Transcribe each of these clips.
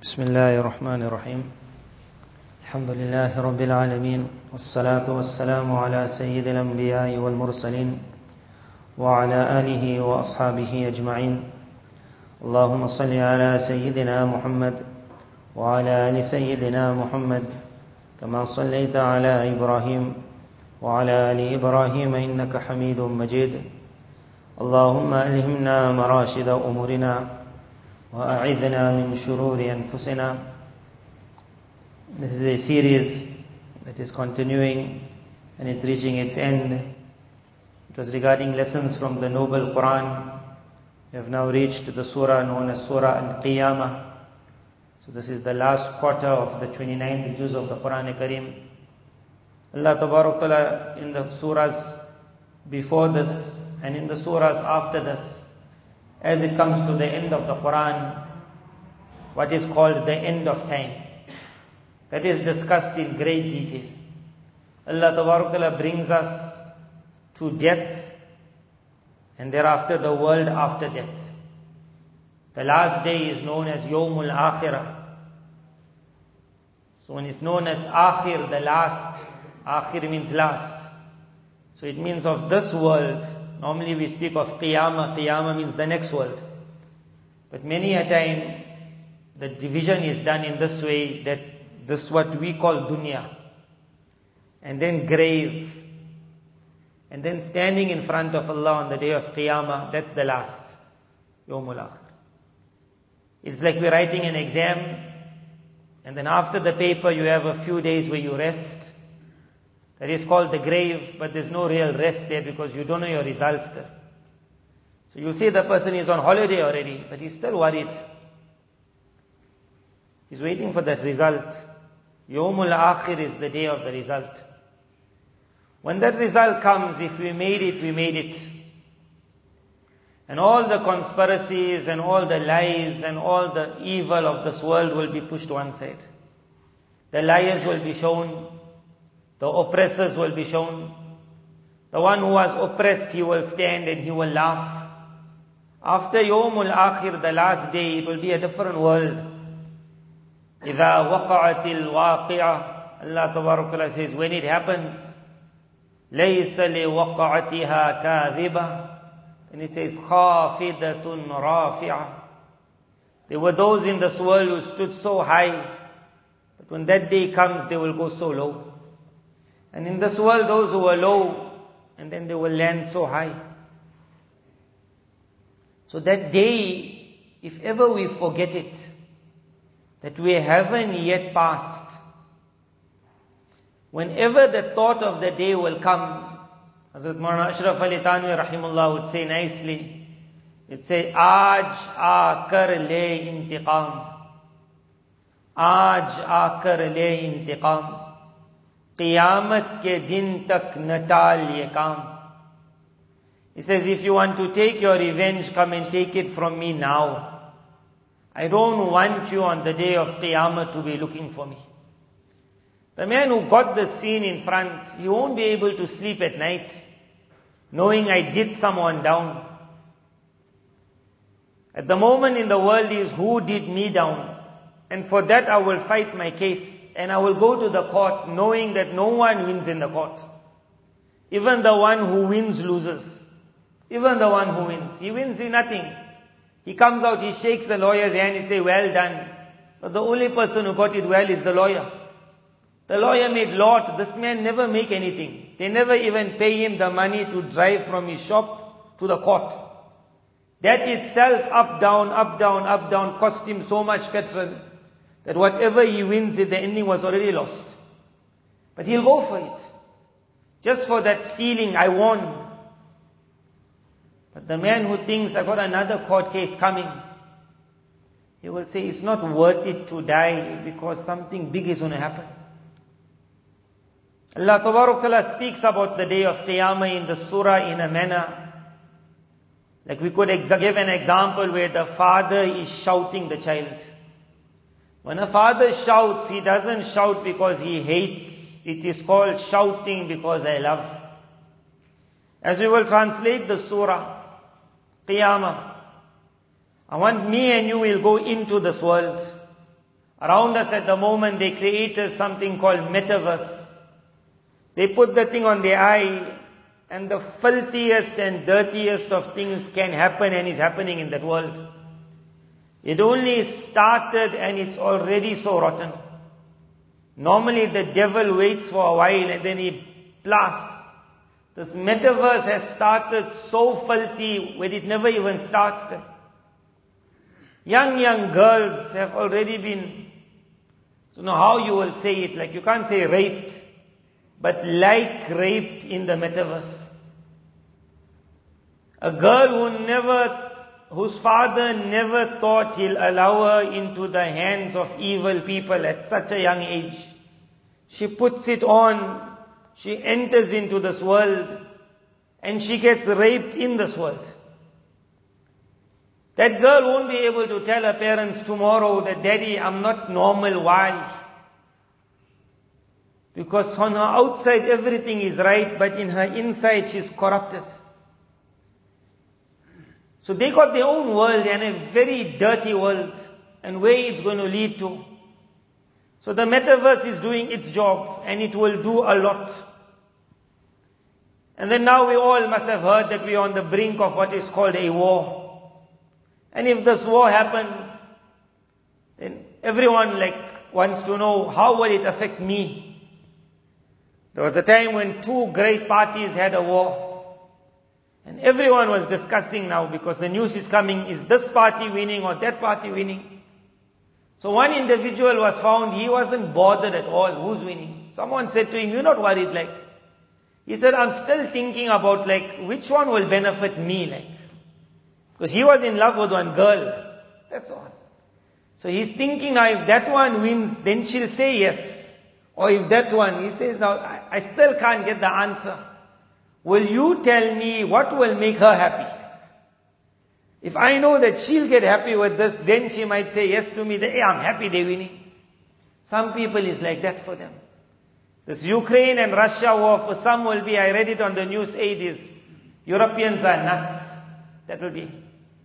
بسم الله الرحمن الرحيم الحمد لله رب العالمين والصلاة والسلام على سيد الأنبياء والمرسلين وعلى آله وأصحابه أجمعين اللهم صل على سيدنا محمد وعلى آل سيدنا محمد كما صليت على إبراهيم وعلى آل إبراهيم إنك حميد مجيد اللهم ألهمنا مراشد أمورنا وأعذنا من شرور أنفسنا. This is a series that is continuing and it's reaching its end. It was regarding lessons from the noble Quran. We have now reached the surah known as Surah Al-Qiyamah. So this is the last quarter of the 29th juz of the Quran Kareem. Allah Tabarak Ta'ala in the surahs before this and in the surahs after this, as it comes to the end of the Quran, what is called the end of time, that is discussed in great detail. Allah Tabarak Ta'ala brings us to death and thereafter the world after death. The last day is known as Yawmul Akhirah. So when it's known as Akhir, the last, Akhir means last. So it means of this world. Normally we speak of Qiyamah. Qiyamah means the next world. But many a time the division is done in this way, that this is what we call dunya. And then grave. And then standing in front of Allah on the day of Qiyamah, that's the last. Yawmul Akhir. It's like we're writing an exam, and then after the paper you have a few days where you rest. That is called the grave, but there's no real rest there because you don't know your results there. So you'll see the person is on holiday already, but he's still worried. He's waiting for that result. Yawmul Akhir is the day of the result. When that result comes, if we made it, we made it. And all the conspiracies and all the lies and all the evil of this world will be pushed to one side. The liars will be shown. The oppressors will be shown. The one who was oppressed, he will stand and he will laugh. After Yawmul Akhir, the last day, it will be a different world. إِذَا وَقَعَتِ الْوَاقِعَةِ Allah Tabarak Ta'ala says, when it happens, لَيْسَ لِوَقَعَتِهَا كَاذِبَةٌ. And he says, خَافِدَةٌ رَافِعَةٌ. There were those in this world who stood so high, but when that day comes, they will go so low. And in this world, those who were low, and then they will land so high. So that day, if ever we forget it, that we haven't yet passed, whenever the thought of the day will come, Hazrat Maulana Ashraf Ali Thanwi Rahimullah would say nicely, he'd say, Aaj aakar le intiqam. Aaj aakar le intiqam. Qiyamat ke din tak natal ye kaam. He says, if you want to take your revenge, come and take it from me now. I don't want you on the day of Qiyamah to be looking for me. The man who got the scene in front, he won't be able to sleep at night, knowing I did someone down. At the moment in the world is who did me down. And for that I will fight my case. And I will go to the court knowing that no one wins in the court. Even the one who wins loses. Even the one who wins. He wins in nothing. He comes out, he shakes the lawyer's hand, he says, well done. But the only person who got it well is the lawyer. The lawyer made lot. This man never make anything. They never even pay him the money to drive from his shop to the court. That itself, up, down, cost him so much petrol that whatever he wins at the ending was already lost. But he'll go for it. Just for that feeling, I won. But the man who thinks, I got another court case coming, he will say, it's not worth it to die because something big is going to happen. Allah Tabarak Ta'ala speaks about the day of Qiyamah in the surah in a manner, like we could give an example where the father is shouting the child. When a father shouts, he doesn't shout because he hates. It is called shouting because I love. As we will translate the surah, Qiyamah. I want me and you will go into this world. Around us at the moment, they created something called metaverse. They put the thing on their eye, and the filthiest and dirtiest of things can happen and is happening in that world. It only started and it's already so rotten. Normally the devil waits for a while and then he blasts. This metaverse has started so filthy when it never even starts. Young girls have already been, I don't know how you will say it, like you can't say raped, but like raped in the metaverse. A girl whose father never thought he'll allow her into the hands of evil people at such a young age. She puts it on, she enters into this world, and she gets raped in this world. That girl won't be able to tell her parents tomorrow that, Daddy, I'm not normal. Why? Because on her outside everything is right, but in her inside she's corrupted. So they got their own world and a very dirty world, and where it's going to lead to. So the metaverse is doing its job, and it will do a lot. And then now we all must have heard that we are on the brink of what is called a war. And if this war happens, then everyone wants to know, how will it affect me? There was a time when two great parties had a war. And everyone was discussing now, because the news is coming, is this party winning or that party winning? So one individual was found, he wasn't bothered at all who's winning. Someone said to him, you're not worried, he said, I'm still thinking about which one will benefit me, because he was in love with one girl. That's all. So he's thinking now, if that one wins, then she'll say yes. Or if that one, he says, now I still can't get the answer. Will you tell me what will make her happy? If I know that she'll get happy with this, then she might say yes to me, hey, I'm happy they're winning. Some people is like that for them. This Ukraine and Russia war, for some will be, I read it on the news aid, is Europeans are nuts. That will be.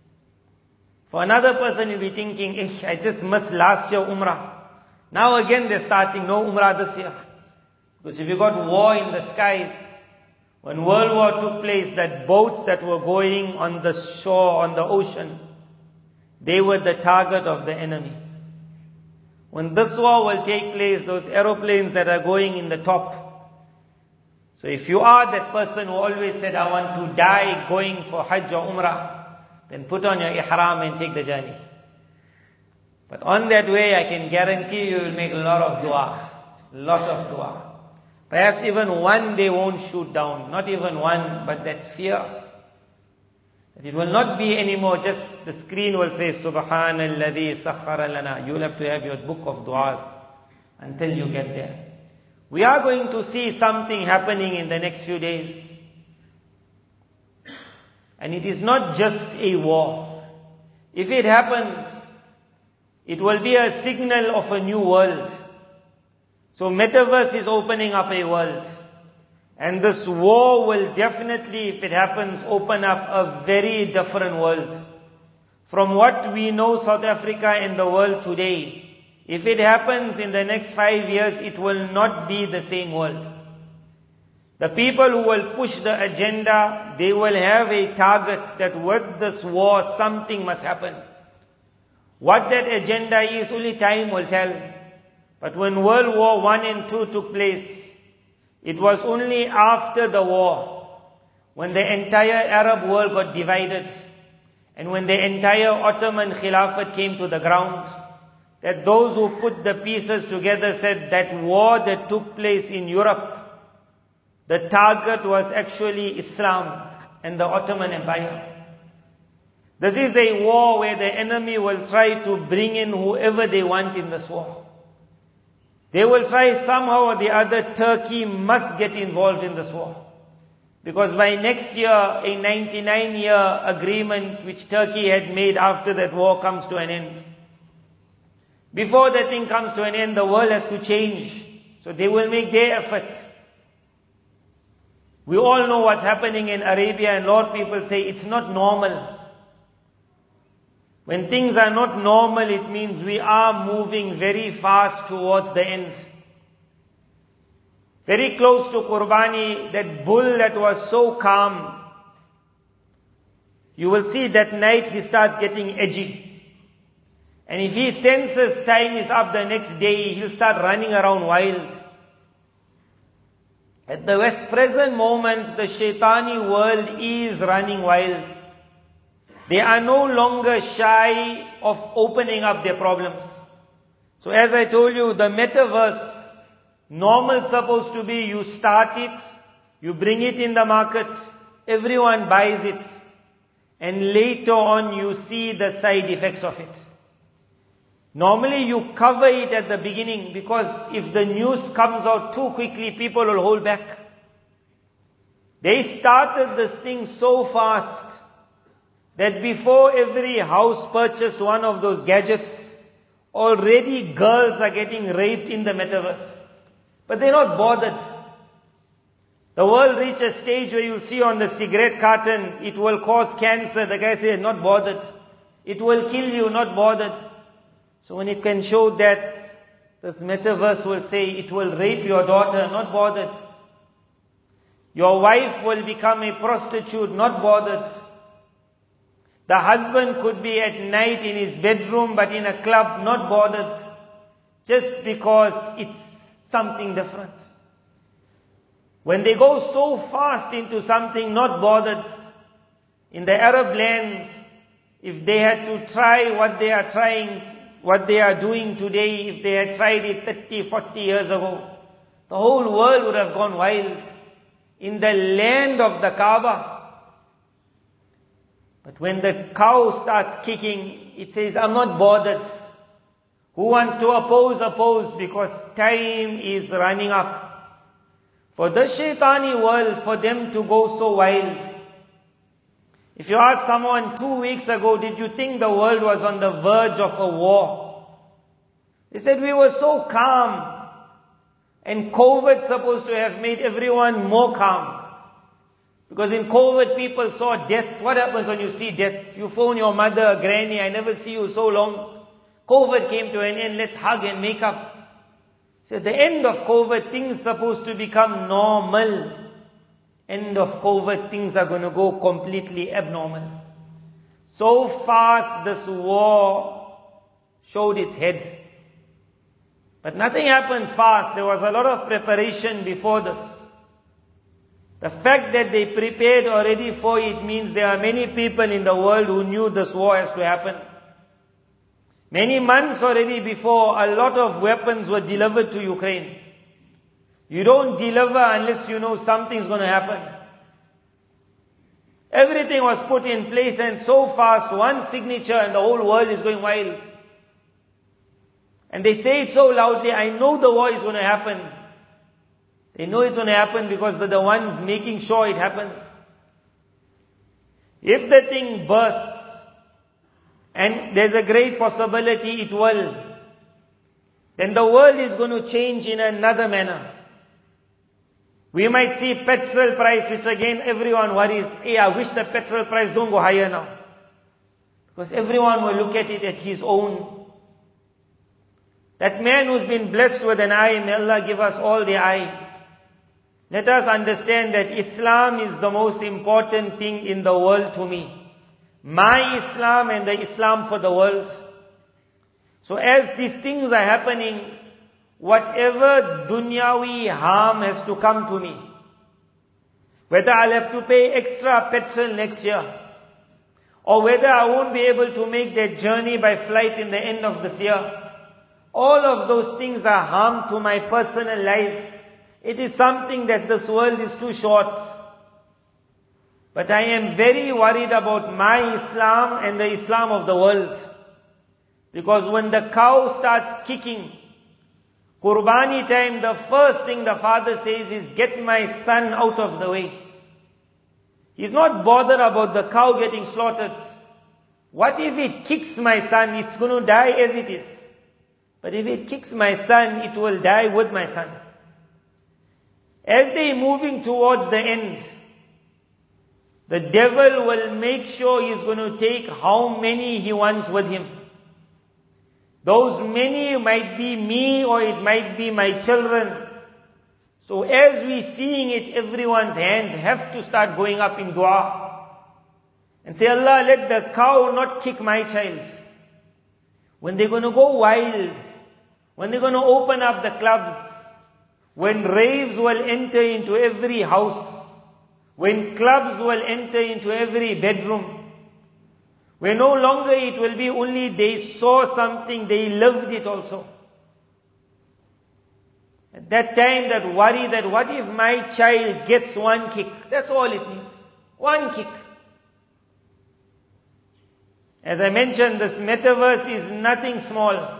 For another person, you'll be thinking, I just missed last year Umrah. Now again they're starting, no Umrah this year. Because if you got war in the skies, when World War took place, that boats that were going on the shore, on the ocean, they were the target of the enemy. When this war will take place, those aeroplanes that are going in the top. So if you are that person who always said, I want to die going for Hajj or Umrah, then put on your ihram and take the journey. But on that way, I can guarantee you will make a lot of dua. Lot of dua. Perhaps even one they won't shoot down. Not even one, but that fear. That it will not be anymore just the screen will say, Subhanalladhi sakhara lana. You will have to have your book of du'as until you get there. We are going to see something happening in the next few days. And it is not just a war. If it happens, it will be a signal of a new world. So metaverse is opening up a world. And this war will definitely, if it happens, open up a very different world. From what we know South Africa and the world today, if it happens in the next 5 years, it will not be the same world. The people who will push the agenda, they will have a target that with this war, something must happen. What that agenda is, only time will tell. But when World War I and II took place, it was only after the war, when the entire Arab world got divided, and when the entire Ottoman Khilafat came to the ground, that those who put the pieces together said that war that took place in Europe, the target was actually Islam and the Ottoman Empire. This is a war where the enemy will try to bring in whoever they want in this war. They will try somehow or the other, Turkey must get involved in this war. Because by next year, a 99-year agreement which Turkey had made after that war comes to an end. Before that thing comes to an end, the world has to change. So they will make their effort. We all know what's happening in Arabia, and a lot of people say it's not normal. When things are not normal, it means we are moving very fast towards the end. Very close to Qurbani, that bull that was so calm, you will see that night he starts getting edgy. And if he senses time is up the next day, he'll start running around wild. At the present moment, the shaitani world is running wild. They are no longer shy of opening up their problems. So as I told you, the metaverse, normal supposed to be you start it, you bring it in the market, everyone buys it, and later on you see the side effects of it. Normally you cover it at the beginning, because if the news comes out too quickly, people will hold back. They started this thing so fast that before every house purchased one of those gadgets, already girls are getting raped in the metaverse. But they're not bothered. The world reached a stage where you'll see on the cigarette carton, it will cause cancer. The guy says, not bothered. It will kill you, not bothered. So when it can show that, this metaverse will say it will rape your daughter, not bothered. Your wife will become a prostitute, not bothered. The husband could be at night in his bedroom but in a club, not bothered. Just because it's something different. When they go so fast into something, not bothered. In the Arab lands, if they had to try what they are doing today, if they had tried it 30, 40 years ago, the whole world would have gone wild. In the land of the Kaaba. But when the cow starts kicking, it says, I'm not bothered. Who wants to oppose, because time is running up. For the shaitani world, for them to go so wild. If you ask someone 2 weeks ago, did you think the world was on the verge of a war? They said we were so calm. And COVID supposed to have made everyone more calm. Because in COVID people saw death. What happens when you see death? You phone your mother, granny, I never see you so long. COVID came to an end, let's hug and make up. So at the end of COVID, things supposed to become normal. End of COVID, things are going to go completely abnormal. So fast this war showed its head. But nothing happens fast. There was a lot of preparation before this. The fact that they prepared already for it means there are many people in the world who knew this war has to happen. Many months already before, a lot of weapons were delivered to Ukraine. You don't deliver unless you know something's going to happen. Everything was put in place, and so fast, one signature and the whole world is going wild. And they say it so loudly, I know the war is going to happen. They know it's going to happen because they're the ones making sure it happens. If the thing bursts, and there's a great possibility it will, then the world is going to change in another manner. We might see petrol price, which again everyone worries, hey, I wish the petrol price don't go higher now. Because everyone will look at it at his own. That man who's been blessed with an eye, may Allah give us all the eye. Let us understand that Islam is the most important thing in the world to me. My Islam and the Islam for the world. So as these things are happening, whatever dunyawi harm has to come to me, whether I'll have to pay extra petrol next year, or whether I won't be able to make that journey by flight in the end of this year, all of those things are harm to my personal life. It is something that this world is too short. But I am very worried about my Islam and the Islam of the world. Because when the cow starts kicking, Qurbani time, the first thing the father says is, get my son out of the way. He's not bothered about the cow getting slaughtered. What if it kicks my son? It's going to die as it is. But if it kicks my son, it will die with my son. As they're moving towards the end, the devil will make sure he's going to take how many he wants with him. Those many might be me or it might be my children. So as we seeing it, everyone's hands have to start going up in dua. And say, Allah, let the cow not kick my child. When they're going to go wild, when they're going to open up the clubs, when raves will enter into every house, when clubs will enter into every bedroom, where no longer it will be only they saw something, they lived it also. At that time that worry that what if my child gets one kick? That's all it means. One kick. As I mentioned, this metaverse is nothing small.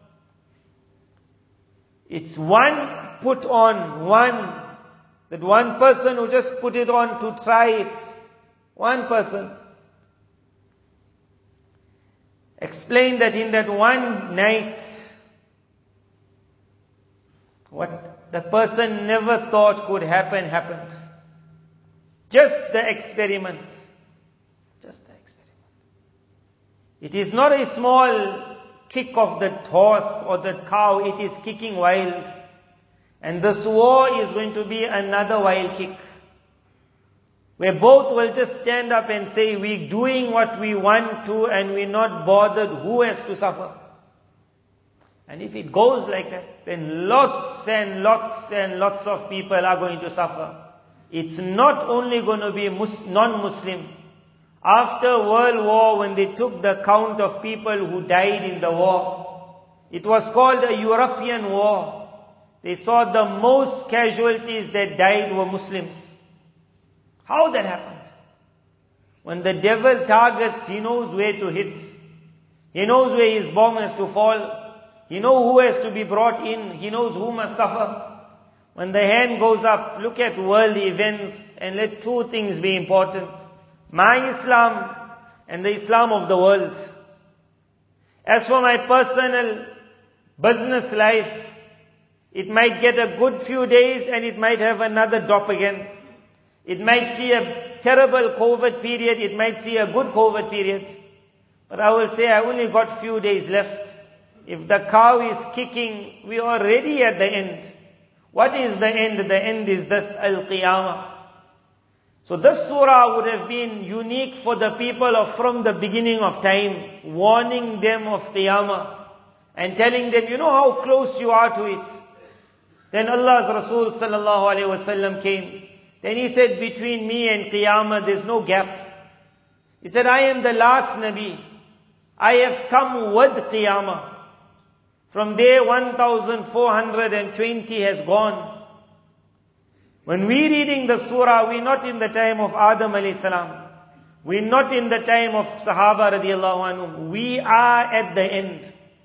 It's one put on, that one person who just put it on to try it. One person. Explained that in that one night, what the person never thought could happen, happened. Just the experiment. Just the experiment. It is not a small kick of the horse or the cow, it is kicking wild. And this war is going to be another wild kick. Where both will just stand up and say, we're doing what we want to and we're not bothered who has to suffer. And if it goes like that, then lots and lots and lots of people are going to suffer. It's not only going to be non-Muslim. After World War, when they took the count of people who died in the war, it was called a European war. They saw the most casualties that died were Muslims. How that happened? When the devil targets, he knows where to hit. He knows where his bomb has to fall. He knows who has to be brought in. He knows who must suffer. When the hand goes up, look at world events and let two things be important. My Islam and the Islam of the world. As for my personal business life, it might get a good few days and it might have another drop again. It might see a terrible COVID period, it might see a good COVID period. But I will say I only got few days left. If the cow is kicking, we are already at the end. What is the end? The end is this Al-Qiyamah. So this surah would have been unique for the people from the beginning of time, warning them of Qiyamah and telling them, you know how close you are to it. Then Allah's Rasul sallallahu alayhi wasallam came. Then he said, between me and Qiyamah there's no gap. He said, I am the last Nabi. I have come with Qiyamah. From there 1420 has gone. When we're reading the surah, we're not in the time of Adam alayhi salam. We're not in the time of Sahaba radiallahu anhum. We are at the end.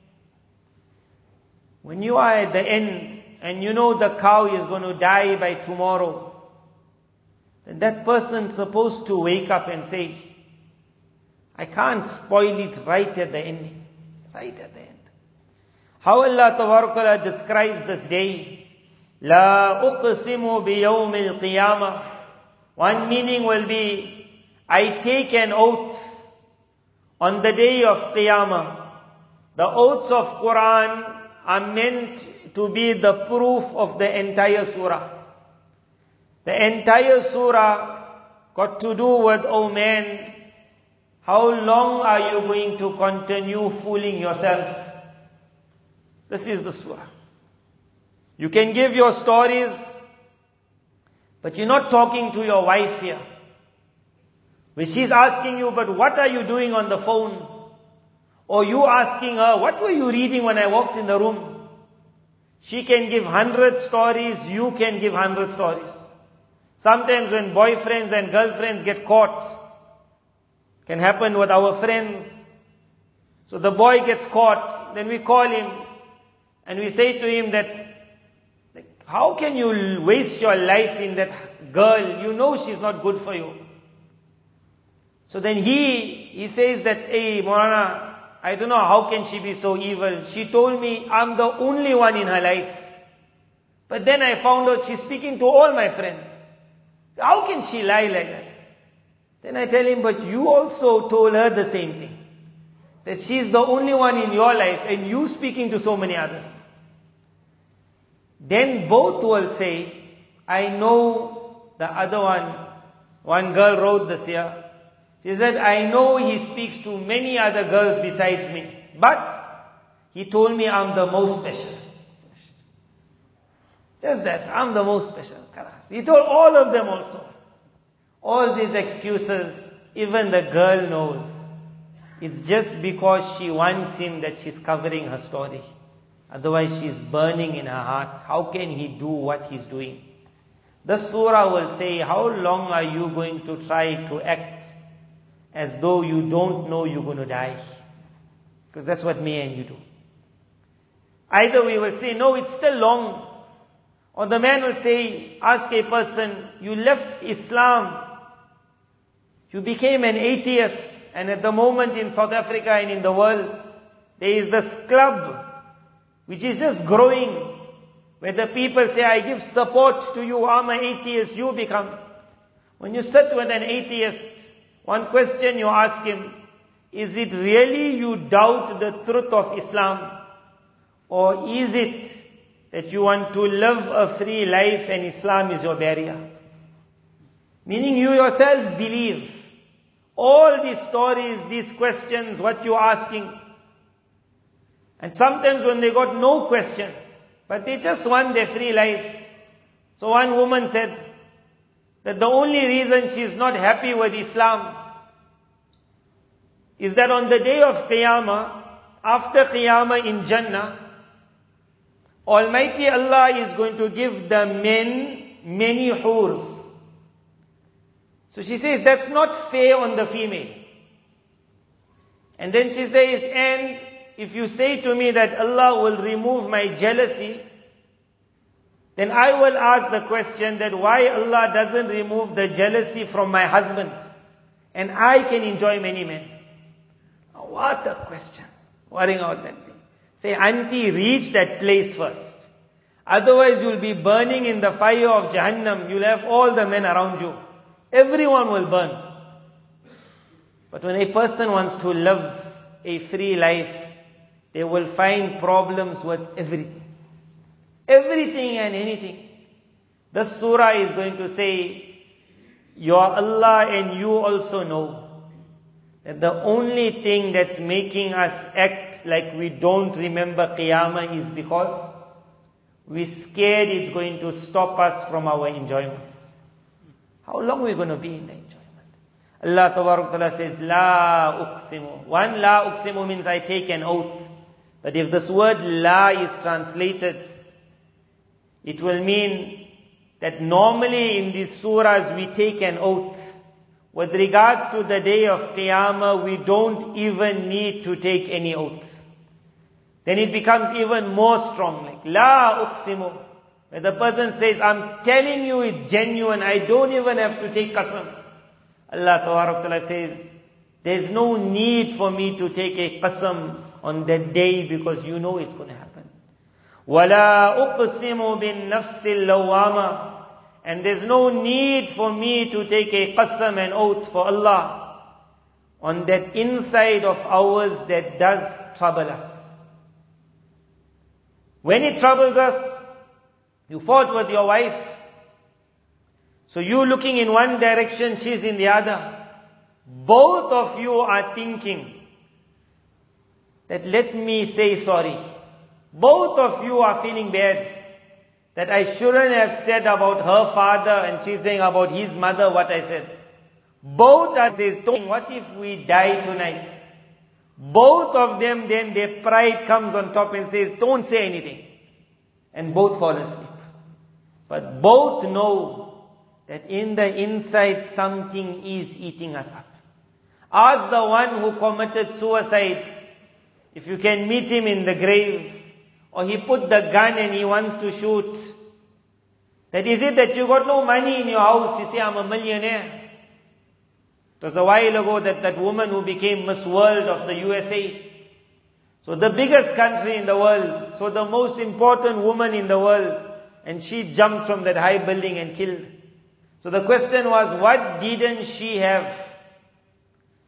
When you are at the end, and you know the cow is going to die by tomorrow, then that person's supposed to wake up and say, I can't spoil it right at the ending. Right at the end. How Allah Tabarakala describes this day. La uqsimu biyawm al-qiyamah. One meaning will be, I take an oath on the day of Qiyamah. The oaths of Quran are meant to be the proof of the entire surah. The entire surah got to do with, oh man, how long are you going to continue fooling yourself? This is the surah. You can give your stories, but you're not talking to your wife here. When she's asking you, but what are you doing on the phone? Or you asking her, what were you reading when I walked in the room? She can give 100 stories, you can give 100 stories. Sometimes when boyfriends and girlfriends get caught, can happen with our friends. So the boy gets caught, then we call him, and we say to him that, how can you waste your life in that girl? You know she's not good for you. So then he says that, hey Maulana, I don't know how can she be so evil. She told me I'm the only one in her life. But then I found out she's speaking to all my friends. How can she lie like that? Then I tell him, but you also told her the same thing. That she's the only one in your life and you speaking to so many others. Then both will say, I know the other one girl wrote this here. She said, I know he speaks to many other girls besides me. But he told me I'm the most special. Just that, I'm the most special. He told all of them also. All these excuses, even the girl knows. It's just because she wants him that she's covering her story. Otherwise she's burning in her heart. How can he do what he's doing? The surah will say, how long are you going to try to act as though you don't know you're going to die? Because that's what me and you do. Either we will say, no, it's still long. Or the man will say, ask a person, you left Islam. You became an atheist. And at the moment in South Africa and in the world, there is this club which is just growing, where the people say, I give support to you, I'm an atheist, you become. When you sit with an atheist, one question you ask him, is it really you doubt the truth of Islam? Or is it that you want to live a free life and Islam is your barrier? Meaning you yourself believe. All these stories, these questions, what you're asking. And sometimes when they got no question, but they just want their free life. So one woman said that the only reason she's not happy with Islam is that on the day of Qiyamah, after Qiyamah in Jannah, Almighty Allah is going to give the men many hurs. So she says, that's not fair on the female. And then she says, and if you say to me that Allah will remove my jealousy, then I will ask the question that why Allah doesn't remove the jealousy from my husband, and I can enjoy many men. What a question. Worrying out that thing. Say, auntie, reach that place first. Otherwise you'll be burning in the fire of Jahannam. You'll have all the men around you. Everyone will burn. But when a person wants to live a free life, they will find problems with everything. Everything and anything. The surah is going to say, your Allah and you also know that the only thing that's making us act like we don't remember Qiyamah is because we're scared it's going to stop us from our enjoyments. How long are we going to be in the enjoyment? Allah Ta'ala says, La uqsimu. One, La uqsimu means I take an oath. But if this word La is translated, it will mean that normally in these surahs we take an oath. With regards to the day of Qiyamah, we don't even need to take any oath. Then it becomes even more strong, like La uqsimu. When the person says, I'm telling you it's genuine, I don't even have to take qasam. Allah Ta'ala says, there's no need for me to take a qasam on that day because you know it's going to happen. وَلَا أُقْسِمُ بِالنَّفْسِ اللَّوَّامَةِ. And there's no need for me to take a qasam and oath for Allah on that inside of ours that does trouble us. When it troubles us, you fought with your wife, so you looking in one direction, she's in the other. Both of you are thinking that let me say sorry. Both of you are feeling bad that I shouldn't have said about her father and she's saying about his mother what I said. Both are saying, what if we die tonight? Both of them, then their pride comes on top and says, don't say anything. And both fall asleep. But both know that in the inside something is eating us up. Ask the one who committed suicide, if you can meet him in the grave, or he put the gun and he wants to shoot, that is it that you got no money in your house, you say, I'm a millionaire. It was a while ago that woman who became Miss World of the USA. So the biggest country in the world, so the most important woman in the world, and she jumped from that high building and killed. So the question was, what didn't she have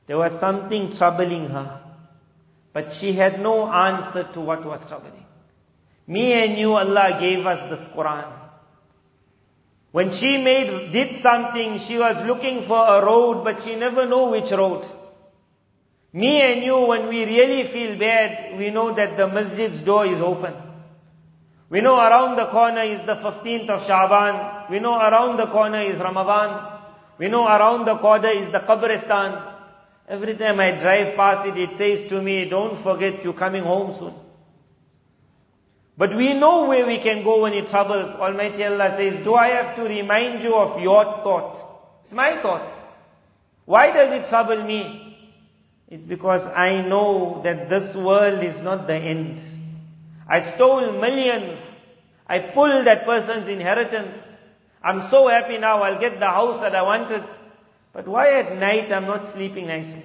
There was something troubling her. But she had no answer to what was troubling. Me and you, Allah gave us this Quran. When she did something, she was looking for a road, but she never knew which road. Me and you, when we really feel bad, we know that the masjid's door is open. We know around the corner is the 15th of Sha'ban. We know around the corner is Ramadan. We know around the corner is the Qabristan. Every time I drive past it, it says to me, don't forget you're coming home soon. But we know where we can go when it troubles. Almighty Allah says, do I have to remind you of your thought? It's my thought. Why does it trouble me? It's because I know that this world is not the end. I stole millions. I pulled that person's inheritance. I'm so happy now I'll get the house that I wanted. But why at night I'm not sleeping nicely?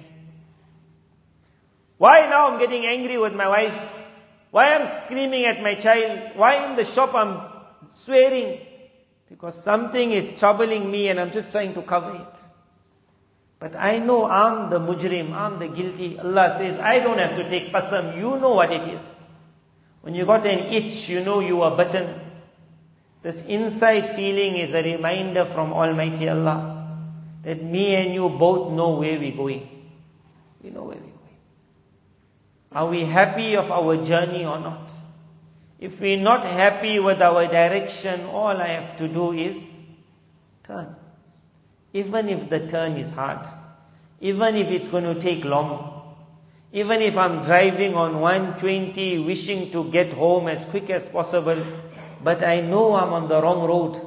Why now I'm getting angry with my wife? Why I'm screaming at my child? Why in the shop I'm swearing? Because something is troubling me and I'm just trying to cover it. But I know I'm the mujrim, I'm the guilty. Allah says, I don't have to take qasam. You know what it is. When you got an itch, you know you are bitten. This inside feeling is a reminder from Almighty Allah that me and you both know where we're going. We know where we're going. Are we happy of our journey or not? If we're not happy with our direction, all I have to do is turn. Even if the turn is hard. Even if it's going to take long. Even if I'm driving on 120, wishing to get home as quick as possible, but I know I'm on the wrong road.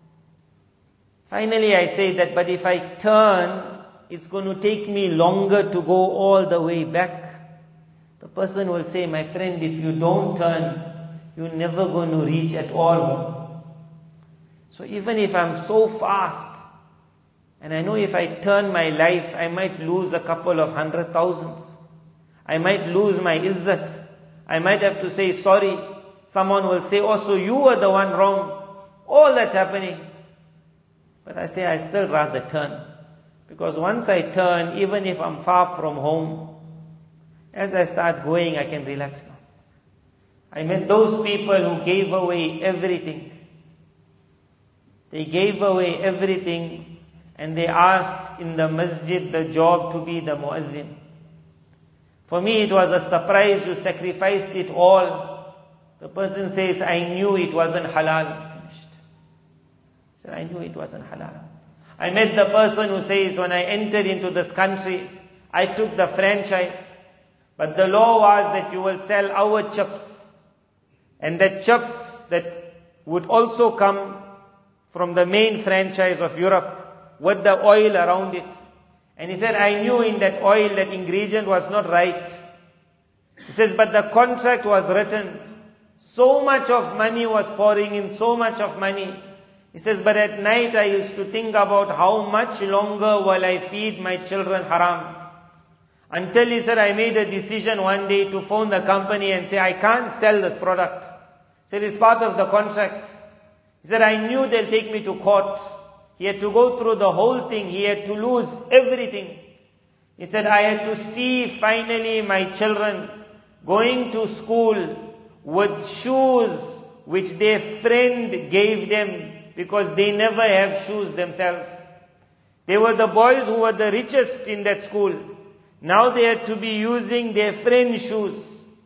Finally I say that, but if I turn, it's going to take me longer to go all the way back. The person will say, my friend, if you don't turn, you're never going to reach at all home. So even if I'm so fast, and I know if I turn my life, I might lose a couple of 100,000. I might lose my izzat. I might have to say sorry. Someone will say, oh, so you were the one wrong. All that's happening. But I say, I still rather turn. Because once I turn, even if I'm far from home, as I start going, I can relax now. I met those people who gave away everything. They gave away everything and they asked in the masjid the job to be the muazzin. For me it was a surprise, you sacrificed it all. The person says, I knew it wasn't halal. Finished. He said, I knew it wasn't halal. I met the person who says, when I entered into this country, I took the franchise. But the law was that you will sell our chips. And the chips that would also come from the main franchise of Europe with the oil around it. And he said, I knew in that oil that ingredient was not right. He says, but the contract was written. So much of money was pouring in, so much of money. He says, but at night I used to think about how much longer will I feed my children haram. Until he said, I made a decision one day to phone the company and say, I can't sell this product. He said, it's part of the contract. He said, I knew they'll take me to court. He had to go through the whole thing. He had to lose everything. He said, I had to see finally my children going to school with shoes which their friend gave them because they never have shoes themselves. They were the boys who were the richest in that school. Now they had to be using their friend's shoes.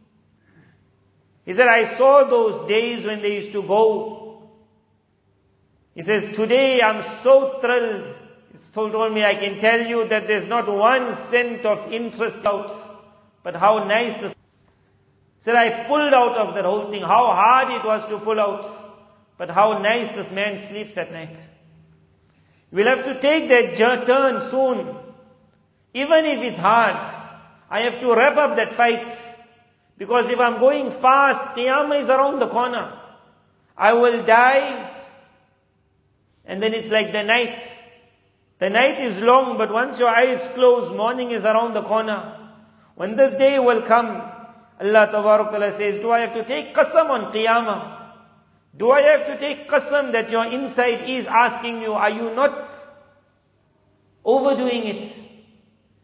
He said, I saw those days when they used to go. He says, today I'm so thrilled. He told me, I can tell you that there's not 1 cent of interest out. But how nice this. He said, I pulled out of that whole thing. How hard it was to pull out. But how nice this man sleeps at night. We'll have to take that turn soon. Even if it's hard, I have to wrap up that fight. Because if I'm going fast, Qiyamah is around the corner. I will die. And then it's like the night. The night is long, but once your eyes close, morning is around the corner. When this day will come, Allah Tabarak Ta'ala says, do I have to take qasam on Qiyamah? Do I have to take qasam that your inside is asking you, are you not overdoing it?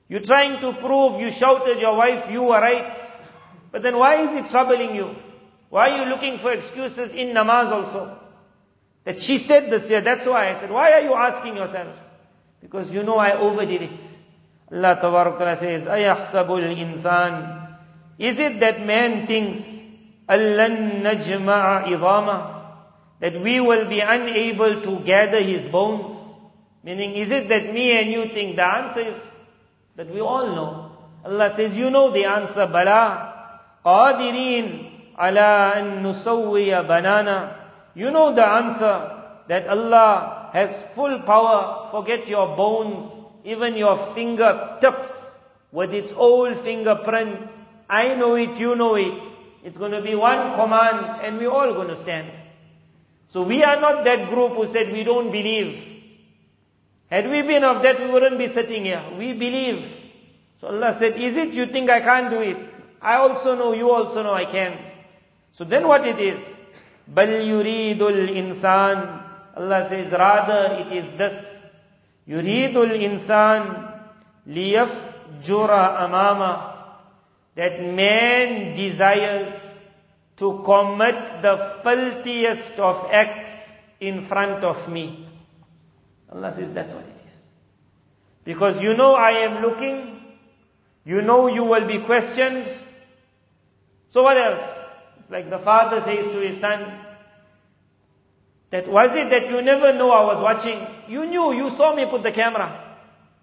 You're trying to prove, you shouted your wife, you were right. But then why is it troubling you? Why are you looking for excuses in namaz also? That she said this here, that's why. I said, why are you asking yourself? Because you know I overdid it. Allah Tabarak Ta'ala says, أَيَحْسَبُ الْإِنسَانِ Is it that man thinks, أَلَّن نَجْمَعَ إِظَامًا that we will be unable to gather his bones? Meaning, is it that me and you think? The answer is that we all know. Allah says, you know the answer. Bala, قَادِرِينَ عَلَىٰ أَن نُسَوِّيَ بَنَانًا You know the answer, that Allah has full power. Forget your bones, even your fingertips with its old fingerprint. I know it, you know it. It's going to be one command and we're all going to stand. So we are not that group who said we don't believe. Had we been of that, we wouldn't be sitting here. We believe. So Allah said, is it you think I can't do it? I also know, you also know I can. So then what it is? بَلْ يُرِيدُ الْإِنسَانِ Allah says, rather it is this. يُرِيدُ الْإِنسَانِ لِيَفْجُرَ أَمَامَهُ that man desires to commit the filthiest of acts in front of me. Allah says that's what it is. Because you know I am looking, you know you will be questioned. So what else? It's like the father says to his son, that was it that you never know I was watching? You knew, you saw me put the camera.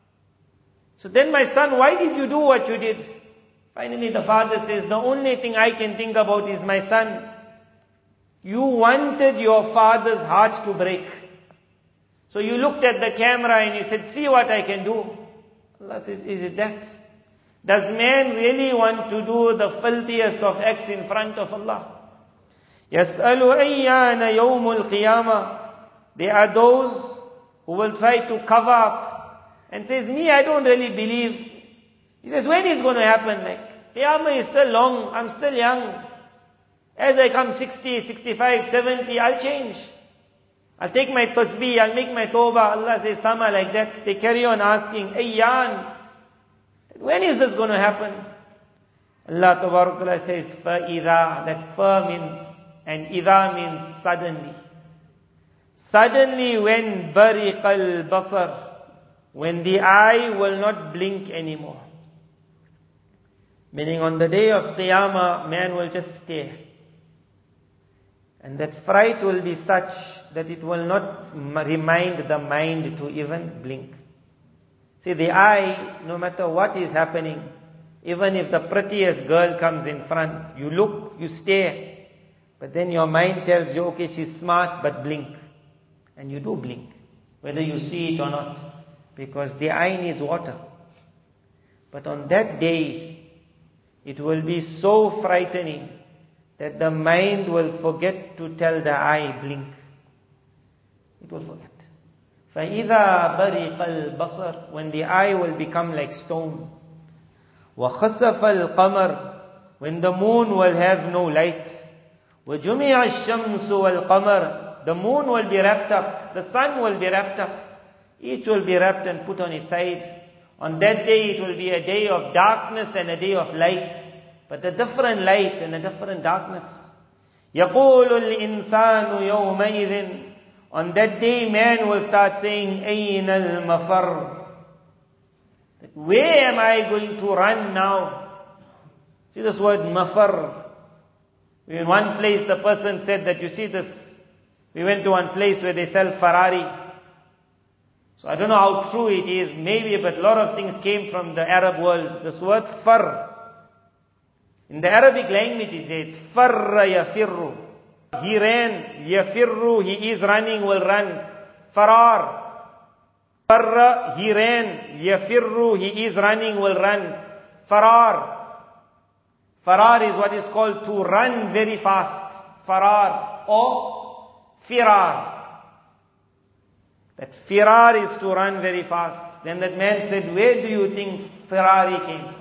So then my son, why did you do what you did? Finally the father says, the only thing I can think about is my son. You wanted your father's heart to break. So you looked at the camera and you said, see what I can do. Allah says, is it that? Does man really want to do the filthiest of acts in front of Allah? يَسْأَلُ أَيَّانَ يَوْمُ الْقِيَامَةِ There are those who will try to cover up and says, me, I don't really believe. He says, when is going to happen? Like, Qiyamah is still long, I'm still young. As I come 60, 65, 70, I'll change. I'll take my tasbih, I'll make my tawbah. Allah says, sama like that. They carry on asking, ayyan. When is this going to happen? Allah Ta'ala says, فَإِذَا That fa means, and idha means suddenly. Suddenly when bariq al-basar, when the eye will not blink anymore. Meaning on the day of Qiyamah, man will just stare. And that fright will be such that it will not remind the mind to even blink. See, the eye, no matter what is happening, even if the prettiest girl comes in front, you look, you stare. But then your mind tells you, okay, she's smart, but blink. And you do blink, whether you see it or not. Because the eye needs water. But on that day, it will be so frightening that the mind will forget to tell the eye, blink. It will forget. فَإِذَا بَرِقَ الْبَصَرُ When the eye will become like stone. وَخَسَفَ الْقَمَرُ When the moon will have no light. وَجُمِعَ الشَّمْسُ وَالْقَمَرُ The moon will be wrapped up. The sun will be wrapped up. Each will be wrapped and put on its side. On that day it will be a day of darkness and a day of light. But a different light and a different darkness. يَقُولُ الْإِنسَانُ يَوْمَئِذٍ On that day man will start saying, أَيْنَ الْمَفَرُّ Where am I going to run now? See this word mafar. In one place the person said that, you see this, we went to one place where they sell Ferrari. So I don't know how true it is, maybe, but a lot of things came from the Arab world. This word far. In the Arabic language it says, farra yafirru. He ran, yafirru, he is running, will run. Farar. Farra, he ran, yafirru, he is running, will run. Farar. Farar is what is called to run very fast. Farar or firar. That firar is to run very fast. Then that man said, where do you think Ferrari came from?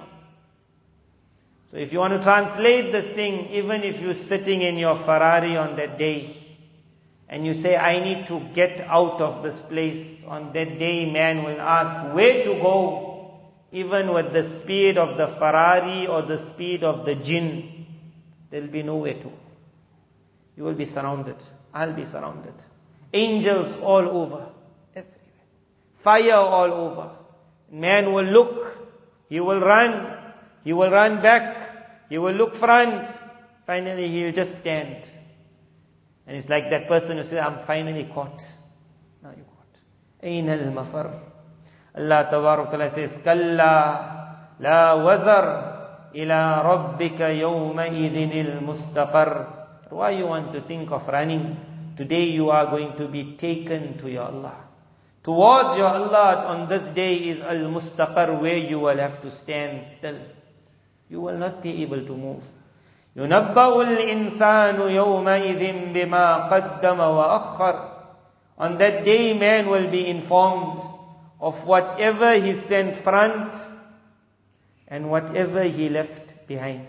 So if you want to translate this thing, even if you're sitting in your Ferrari on that day, and you say, I need to get out of this place, on that day man will ask, where to go? even with the speed of the Ferrari or the speed of the jinn, there will be nowhere to. You will be surrounded. I'll be surrounded. Angels all over. Everywhere. Fire all over. Man will look. He will run. He will run back. He will look front. Finally, he will just stand. And it's like that person who says, I'm finally caught. Now you're caught. Ayn al-mafar. Allah Tabarak Ta'ala says, Kalla la wazar ila rabbika yawma idhinil mustaqar. Why you want to think of running? Today you are going to be taken to your Allah. Towards your Allah on this day is al-mustaqar, where you will have to stand still. You will not be able to move. يُنَبَّأُ الْإِنسَانُ يَوْمَئِذٍ بِمَا قَدَّمَ وَأَخَّرَ. On that day man will be informed of whatever he sent front and whatever he left behind.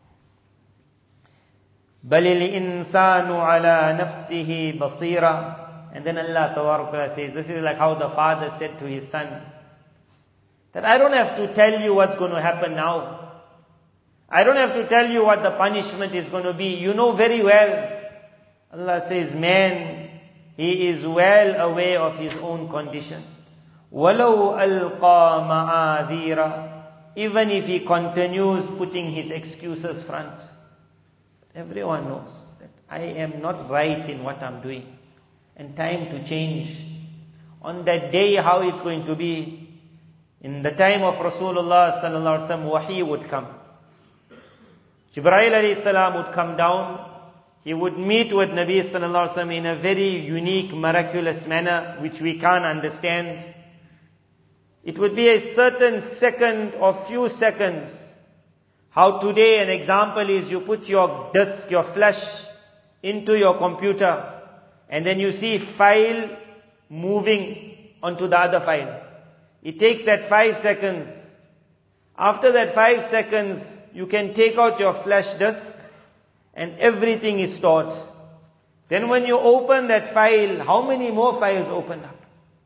بَلِ الْإِنسَانُ عَلَى نَفْسِهِ بَصِيرًا. And then Allah Tabaraka says, this is like how the father said to his son, that I don't have to tell you what's going to happen now. I don't have to tell you what the punishment is going to be. You know very well. Allah says, man, he is well aware of his own condition. وَلَوْ أَلْقَى مَعَاذِيرًا. Even if he continues putting his excuses front. Everyone knows that I am not right in what I'm doing. And time to change. On that day, how it's going to be. In the time of Rasulullah sallallahu alaihi wasallam, wahi would come. Jibreel alayhi salam would come down. He would meet with Nabi sallallahu alaihi wasallam in a very unique, miraculous manner, which we can't understand. It would be a certain second or few seconds. How today an example is you put your disk, your flash into your computer and then you see file moving onto the other file. It takes that 5 seconds. After that 5 seconds, you can take out your flash disk and everything is stored. Then when you open that file, how many more files opened up?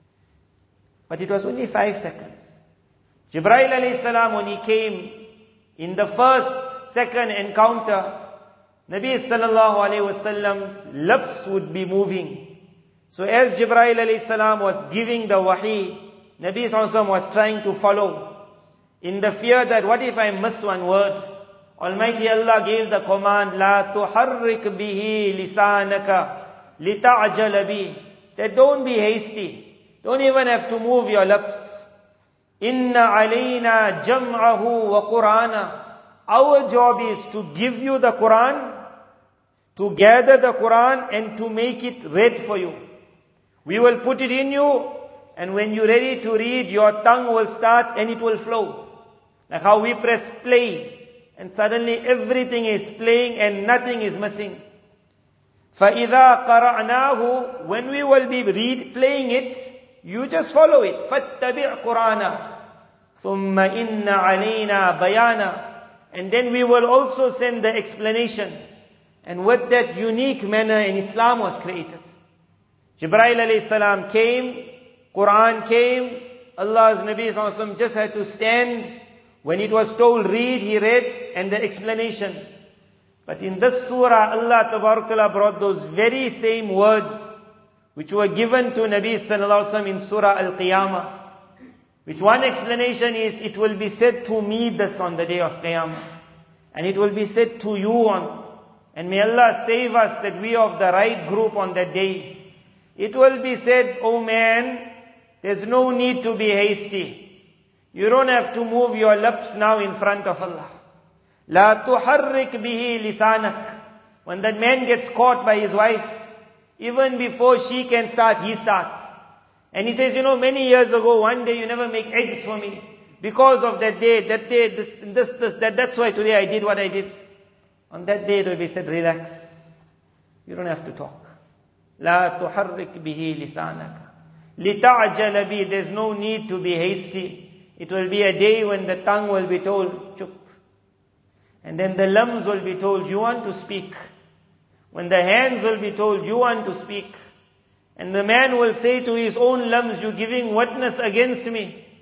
But it was only 5 seconds. Jibreel alayhi salam, when he came, in the first, second encounter, Nabi sallallahu alayhi wasallam's lips would be moving. So as Jibreel alayhi salam was giving the wahi, Nabi sallallahu alayhi wasallam was trying to follow. In the fear that what if I miss one word? Almighty Allah gave the command, La tuharrik bihi lisanaka lita'jala bih. That don't be hasty. Don't even have to move your lips. Inna alayna jam'ahu wa qur'ana. Our job is to give you the Quran, to gather the Quran and to make it read for you. We will put it in you, and when you're ready to read, your tongue will start and it will flow. Like how we press play, and suddenly everything is playing and nothing is missing. فَإِذَا قَرَأْنَاهُ. When we will be playing it, you just follow it. فَاتَّبِعْ قُرْآنَ ثُمَّ إِنَّ عَلَيْنَا بَيَانًا. And then we will also send the explanation. And with that unique manner in Islam was created. Jibreel alayhi salam came, Quran came, Allah's Nabi sallallahu alaihi wasallam just had to stand. When it was told read, he read, and the explanation. But in this surah, Allah Tabarakala brought those very same words which were given to Nabi sallallahu alaihi wasallam in Surah Al-Qiyamah. Which one explanation is, it will be said to me this on the day of Qiyamah. And it will be said to you on. And may Allah save us that we are of the right group on that day. It will be said, oh man, there's no need to be hasty. You don't have to move your lips now in front of Allah. La tuharrik bihi lisanak. When that man gets caught by his wife, even before she can start, he starts. And he says, many years ago, one day you never make eggs for me. Because of that day, that's why today I did what I did. On that day it will be said, relax. You don't have to talk. La tuharrik bihi lisanaka. Lita'jala bi. There's no need to be hasty. It will be a day when the tongue will be told, chup. And then the limbs will be told, you want to speak. When the hands will be told, you want to speak. And the man will say to his own limbs, you're giving witness against me.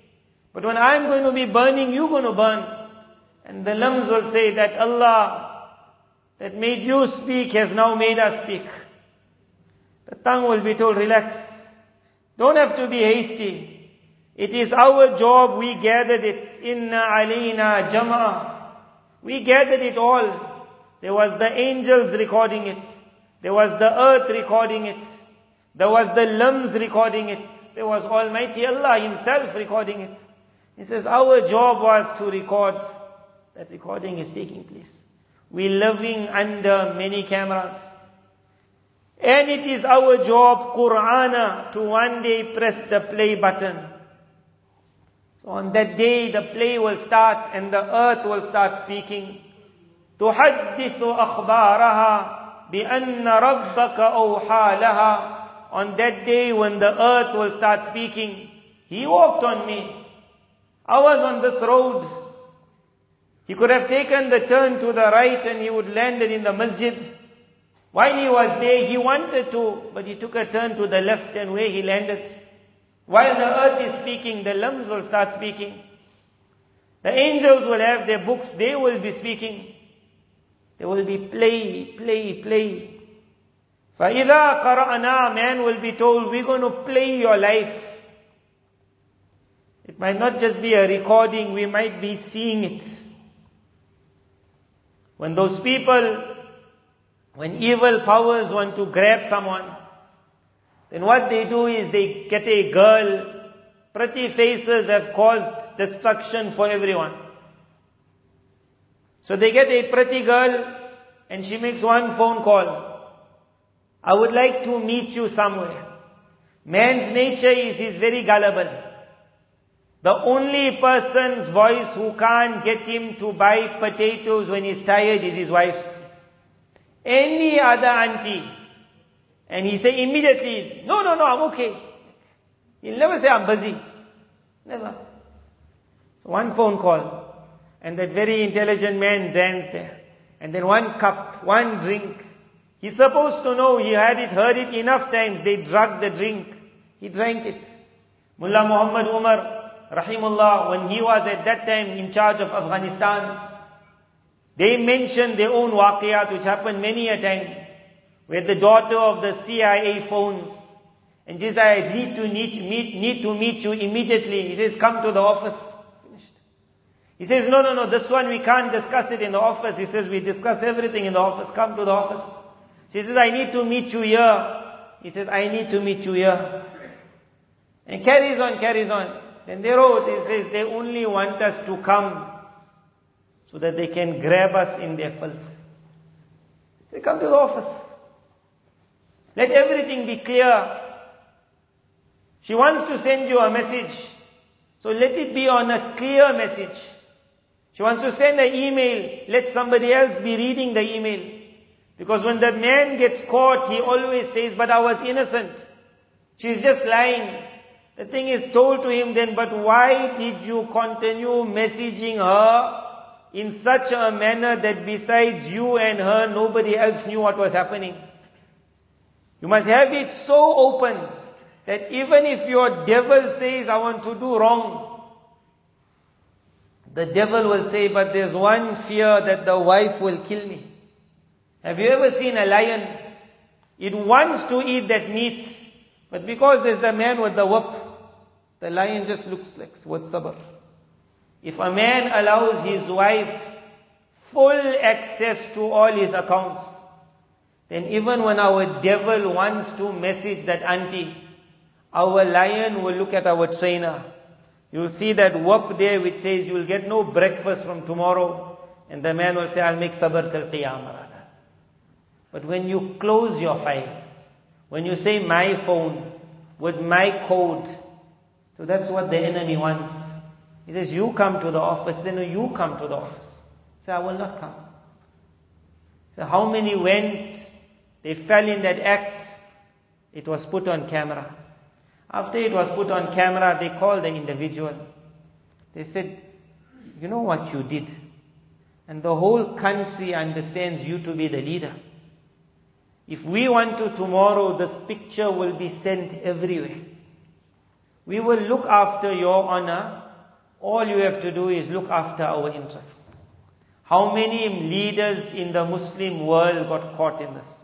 But when I'm going to be burning, you're going to burn. And the lungs will say that Allah that made you speak has now made us speak. The tongue will be told, relax. Don't have to be hasty. It is our job, we gathered it. Inna alayna jama'a. We gathered it all. There was the angels recording it. There was the earth recording it. There was the lungs recording it. There was Almighty Allah Himself recording it. He says, our job was to record. That recording is taking place. We're living under many cameras. And it is our job, Qur'ana, to one day press the play button. So on that day, the play will start and the earth will start speaking. تُحَدِّثُ أَخْبَارَهَا بِأَنَّ رَبَّكَ أَوْحَى لَهَا. On that day when the earth will start speaking, He walked on me. I was on this road. He could have taken the turn to the right and he would landed in the masjid. While he was there, he wanted to, but he took a turn to the left and where he landed. While the earth is speaking, the lungs will start speaking. The angels will have their books, they will be speaking. There will be play. فَإِذَا قَرَأْنَا, man will be told, we're going to play your life. It might not just be a recording, we might be seeing it. When those people, when evil powers want to grab someone, then what they do is they get a girl. Pretty faces have caused destruction for everyone. So they get a pretty girl and she makes one phone call. I would like to meet you somewhere. Man's nature is he's very gullible. The only person's voice who can't get him to buy potatoes when he's tired is his wife's. Any other auntie. And he say immediately, no, I'm okay. He'll never say I'm busy. Never. One phone call. And that very intelligent man stands there. And then one cup, one drink. He's supposed to know, he heard it enough times. They drugged the drink. He drank it. Mullah Muhammad Umar, Rahimullah, when he was at that time in charge of Afghanistan, they mentioned their own waqiyat which happened many a time, where the daughter of the CIA phones, and she said, I need to meet you immediately. He says, come to the office. Finished. He says, no, this one we can't discuss it in the office. He says, we discuss everything in the office. Come to the office. She says, I need to meet you here. He says, I need to meet you here. And carries on. Then they wrote, he says, they only want us to come so that they can grab us in their filth. They come to the office. Let everything be clear. She wants to send you a message. So let it be on a clear message. She wants to send an email. Let somebody else be reading the email. Because when the man gets caught, he always says, but I was innocent. She's just lying. The thing is told to him then, but why did you continue messaging her in such a manner that besides you and her, nobody else knew what was happening? You must have it so open that even if your devil says, I want to do wrong, the devil will say, but there's one fear that the wife will kill me. Have you ever seen a lion? It wants to eat that meat, but because there's the man with the whip, the lion just looks like with sabr. If a man allows his wife full access to all his accounts, then even when our devil wants to message that auntie, our lion will look at our trainer. You'll see that whip there which says you will get no breakfast from tomorrow. And the man will say, I'll make sabr till qiyamah. But when you close your files, when you say my phone with my code, so that's what the enemy wants. He says, you come to the office, then you come to the office. Say, I will not come. So how many went, they fell in that act, it was put on camera. After it was put on camera, they called the individual. They said, you know what you did? And the whole country understands you to be the leader. If we want to tomorrow, this picture will be sent everywhere. We will look after your honor, All you have to do is look after our interests. How many leaders in the Muslim world got caught in this?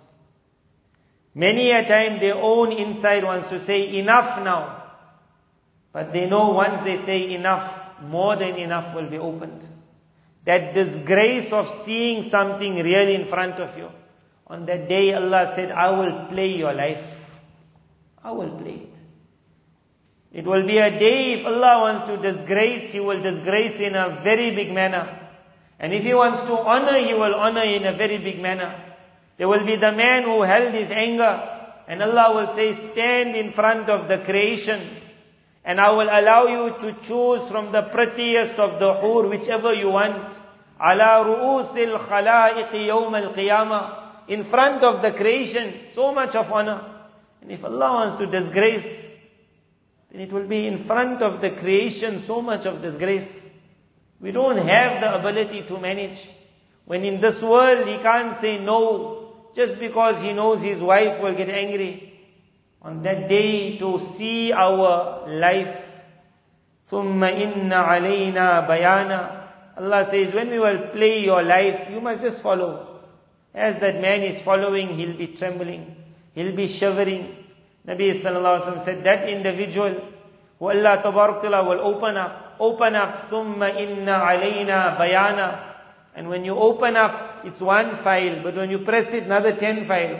Many a time their own inside wants to say enough now. But they know once they say enough, more than enough will be opened. That disgrace of seeing something real in front of you. On that day Allah said, I will play your life. I will play it. It will be a day if Allah wants to disgrace, He will disgrace in a very big manner. And if He wants to honor, He will honor in a very big manner. There will be the man who held his anger, and Allah will say, stand in front of the creation, and I will allow you to choose from the prettiest of the hur, whichever you want. Ala ru'usil khalaiqi yawm al-qiyamah. In front of the creation, so much of honor. And if Allah wants to disgrace, then it will be in front of the creation, so much of disgrace. We don't have the ability to manage. When in this world he can't say no, just because he knows his wife will get angry. On that day to see our life, ثُمَّ إِنَّ عَلَيْنَا بَيَانًا. Allah says, when we will play your life, you must just follow. As that man is following, he'll be trembling, he'll be shivering. Nabi sallallahu alaihi wasallam said, that individual who Allah tabarak ta'ala will open up, ثُمَّ إِنَّ عَلَيْنَا بَيَانًا. And when you open up, it's one file, but when you press it, another 10 files.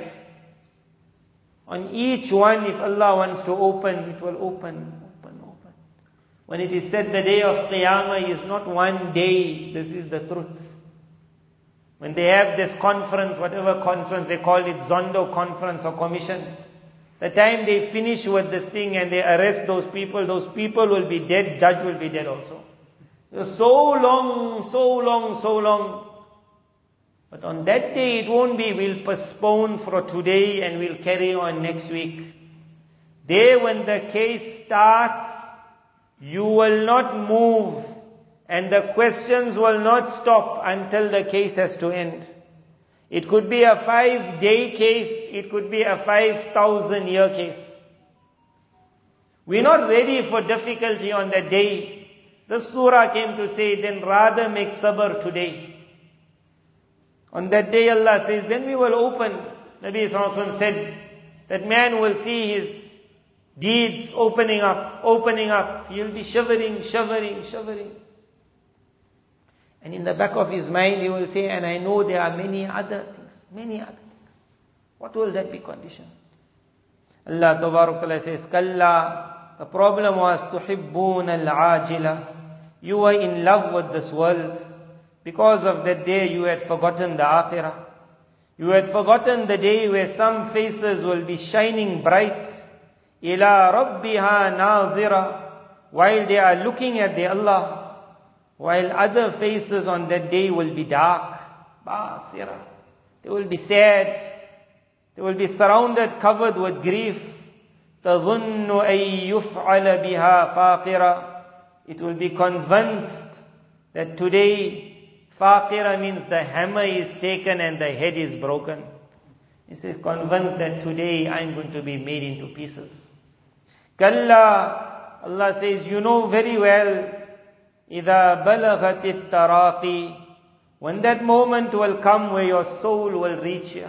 On each one, if Allah wants to open, it will open. When it is said the day of Qiyamah is not one day, this is the truth. When they have this conference, whatever conference, they call it Zondo conference or commission. The time they finish with this thing and they arrest those people will be dead, judge will be dead also. So long. But on that day it won't be, we'll postpone for today and we'll carry on next week. There when the case starts, you will not move and the questions will not stop until the case has to end. It could be a 5-day case, it could be a 5,000-year case. We're not ready for difficulty on that day. The surah came to say, then rather make sabr today. On that day Allah says, then we will open. Nabi sallallahu alaihi wasallam said, that man will see his deeds opening up. He'll be shivering. And in the back of his mind he will say, and I know there are many other things. What will that be condition? Allah Tabarak Ta'ala says, Kalla, the problem was, tuhibbun al-ajila. You were in love with this world. Because of that day you had forgotten the akhirah. You had forgotten the day where some faces will be shining bright. Ila rabbiha nazira. While they are looking at the Allah. While other faces on that day will be dark. Basira. They will be sad. They will be surrounded, covered with grief. تَظُنُّ أَن يُفْعَلَ بِهَا فَاقِرًا. It will be convinced that today, faqira means the hammer is taken and the head is broken. It says, convinced that today I'm going to be made into pieces. Kalla, Allah says, you know very well, إِذَا بَلَغَتِ التَّرَاقِي. When that moment will come where your soul will reach here.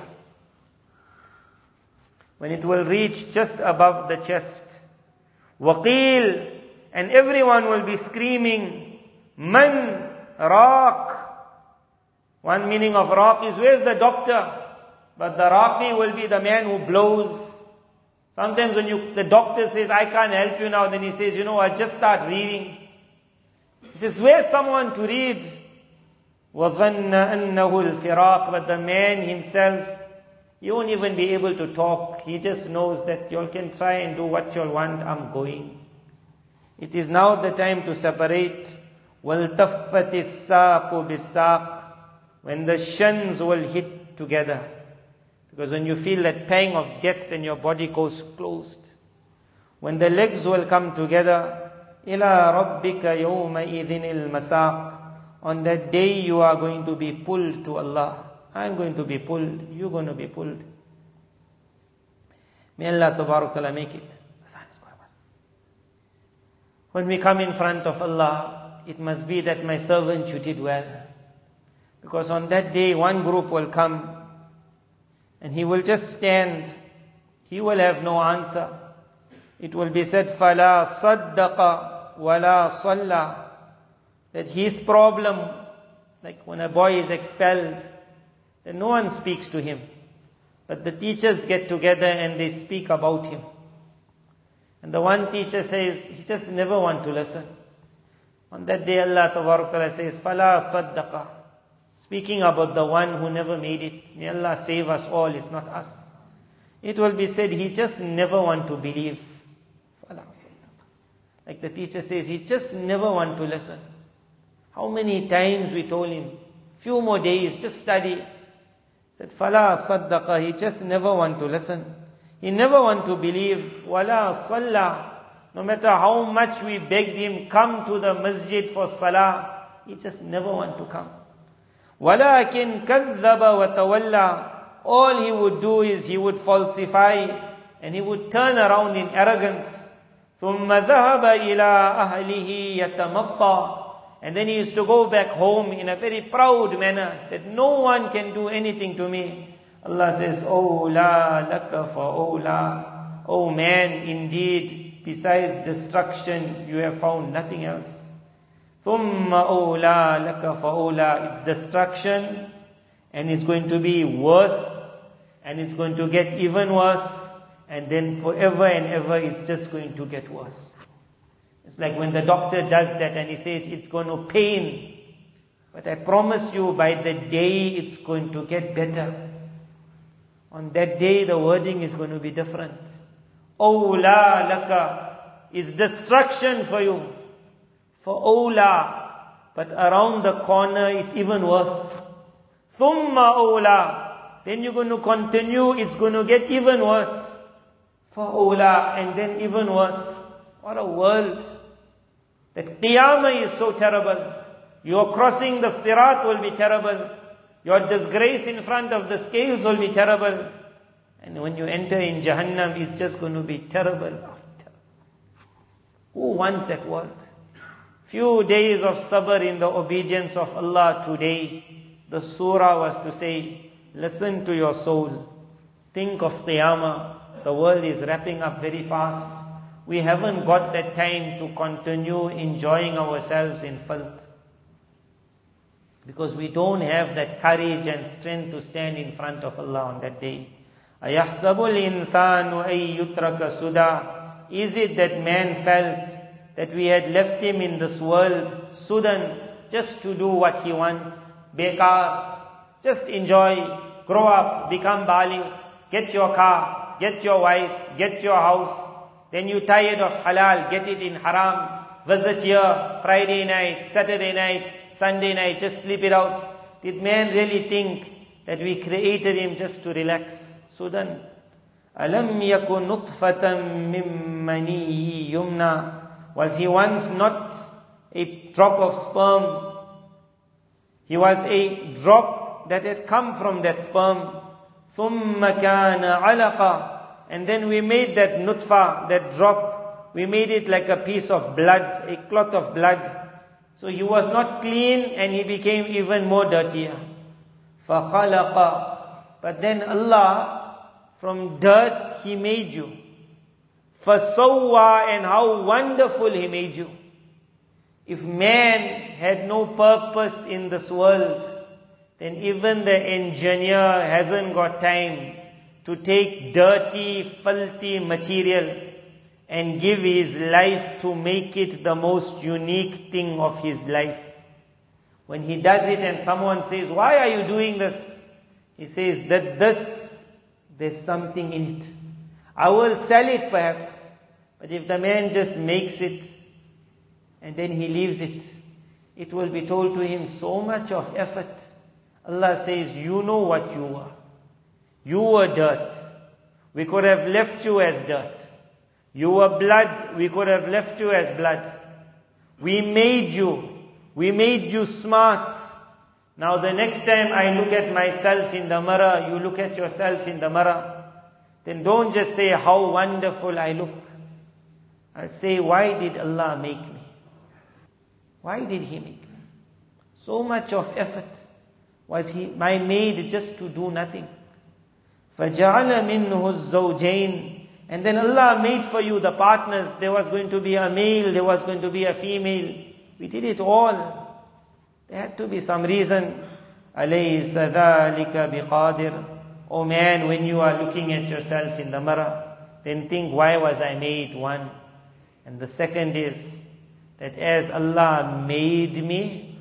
When it will reach just above the chest. وَقِيل, and everyone will be screaming, Man Raq. One meaning of Raq is, where's the doctor? But the Raqi will be the man who blows. Sometimes when the doctor says, I can't help you now, then he says, I just start reading. He says, where's someone to read? وَظَنَّ أَنَّهُ الْفِرَاقِ. But the man himself, he won't even be able to talk. He just knows that you all can try and do what you all want, I'm going. It is now the time to separate. وَالْتَفَّتِ السَّاقُ بِالسَّاقِ. When the shins will hit together. Because when you feel that pang of death, then your body goes closed. When the legs will come together, إِلَىٰ رَبِّكَ يَوْمَئِذٍ الْمَسَاقِ. On that day you are going to be pulled to Allah. I'm going to be pulled. You're going to be pulled. May Allah Tabarak Ta'ala make it. When we come in front of Allah, it must be that my servant, you did well. Because on that day, one group will come and he will just stand. He will have no answer. It will be said, فَلَا صَدَّقَ وَلَا صَلَّى. That his problem, like when a boy is expelled, then no one speaks to him. But the teachers get together and they speak about him. And the one teacher says, he just never want to listen. On that day Allah Ta'ala says, فَلَا صَدَّقَ. Speaking about the one who never made it. May Allah save us all, it's not us. It will be said, he just never want to believe. فَلَا صَدَّقَ. Like the teacher says, he just never want to listen. How many times we told him, few more days, just study. He said, فَلَا صَدَّقَ. He just never want to listen. He never want to believe. وَلَا صَلَّى. No matter how much we begged him, come to the masjid for salah, he just never want to come. وَلَكِنْ كَذَّبَ وَتَوَلَّى. All he would do is he would falsify and he would turn around in arrogance. ثُمَّ ذَهَبَ إِلَىٰ أَهْلِهِ يَتَمَطَّى. And then he used to go back home in a very proud manner that no one can do anything to me. Allah says, أَوْلَى لَكَ فَأَوْلَى. Oh man, indeed, besides destruction, you have found nothing else. ثُمَّ أَوْلَى لَكَ فَأَوْلَى. It's destruction, and it's going to be worse, and it's going to get even worse, and then forever and ever it's just going to get worse. It's like when the doctor does that and he says it's going to pain, but I promise you by the day it's going to get better. On that day the wording is going to be different. أَوْلَى لَكَ is destruction for you. For أَوْلَى, but around the corner it's even worse. ثُمَّ أَوْلَى, then you're going to continue, it's going to get even worse. For أَوْلَى, and then even worse. What a world. That Qiyamah is so terrible. Your crossing the Sirat will be terrible. Your disgrace in front of the scales will be terrible. And when you enter in Jahannam, it's just going to be terrible after. Who wants that world? Few days of sabr in the obedience of Allah today. The surah was to say, listen to your soul. Think of Qiyamah. The world is wrapping up very fast. We haven't got that time to continue enjoying ourselves in filth. Because we don't have that courage and strength to stand in front of Allah on that day. أَيَحْسَبُ الْإِنسَانُ أَن يُتْرَكَ سُدًى. Is it that man felt that we had left him in this world, sudan, just to do what he wants? Bekar. Just enjoy, grow up, become baligh, get your car, get your wife, get your house. Then you tired of halal, get it in haram. Visit here, Friday night, Saturday night, Sunday night, just sleep it out. Did man really think that we created him just to relax? Sudan. Alam yakun nutfatan mim maniyyi yumna. Was he once not a drop of sperm? He was a drop that had come from that sperm. Thumma kana alaqa. And then we made that nutfa, that drop, we made it like a piece of blood, a clot of blood. So he was not clean and he became even more dirtier. فَخَلَقَ. But then Allah, from dirt, He made you. فَسَوَّى. And how wonderful He made you. If man had no purpose in this world, then even the engineer hasn't got time to take dirty, filthy material and give his life to make it the most unique thing of his life. When he does it and someone says, why are you doing this? He says that there's something in it. I will sell it perhaps, but if the man just makes it and then he leaves it, it will be told to him so much of effort. Allah says, you know what you were. You were dirt. We could have left you as dirt. You were blood. We could have left you as blood. We made you. We made you smart. Now the next time I look at myself in the mirror, you look at yourself in the mirror, then don't just say how wonderful I look. I'll say, why did Allah make me? Why did He make me? So much of effort was I made just to do nothing. فَجَعَلَ مِنْهُ الزَّوْجَيْنِ And then Allah made for you the partners. There was going to be a male, there was going to be a female. We did it all. There had to be some reason. أَلَيْسَ ذَلِكَ بِقَادِرٍ Oh man, when you are looking at yourself in the mirror, then think, why was I made? One. And the second is that as Allah made me,